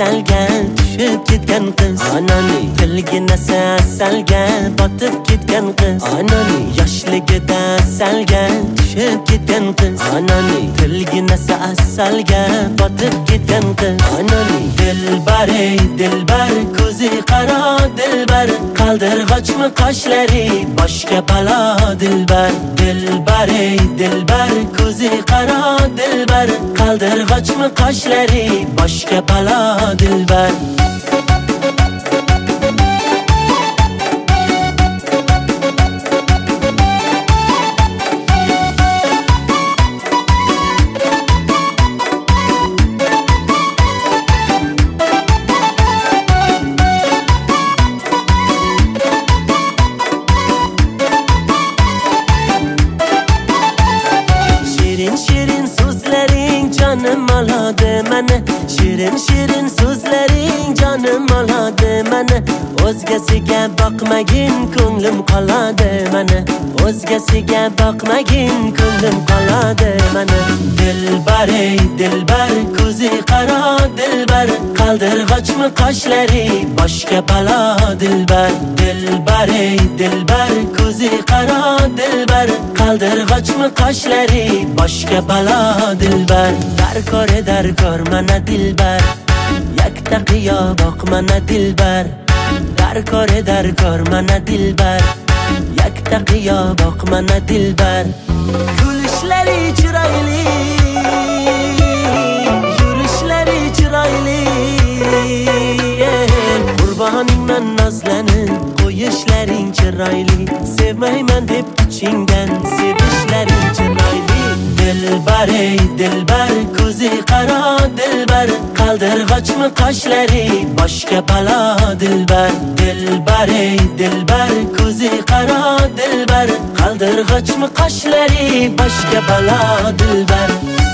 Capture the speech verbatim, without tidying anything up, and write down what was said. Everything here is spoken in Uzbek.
asalga tushib ketgan qiz anani tilginasi asalga botib ketgan qiz anani yoshligida asalga tushib ketgan qiz anani tilginasi asalga botib ketgan qiz anani dilbar ey dilbar ko'zi qaro dilbar qaldirg'ochmi qoshlari boshga balo dilbar dilbar ey dilbar ko'zi qaro dilbar qaldirg'ochmi qoshlari boshga balo dilbar Shirin so'zlaring jonim oladi meni Shirin shirin so'zlaring jonim oladi meni O'zgasiga boqmagin ko'nglim qoladi meni O'zgasiga boqmagin ko'nglim qoladi meni Dilbar ey dilbar ko'zi qaro dilbar qaldirg'ochmi qoshlari boshga balo dilbar Dilbar ey dilbar ko'zi qaro dilbar qaldirg'ochmi qoshlari boshga balo dilbar darkor darkor mana dilbar yakta qiyo boq mana dilbar darkor darkor mana dilbar yakta qiyo boq mana dilbar kulishlari chiroyli yurishlari chiroyli qurboningman nozlanib qo'yishlaring chiroyli sevmayman deb ichingdan sevishlaring chiroyli dilbar ey dilbar ko'zi qaro dilbar qaldirg'ochmi qoshlari boshga balo dilbar dilbar ey dilbar ko'zi qaro dilbar qaldirg'ochmi qoshlari boshga balo dilbar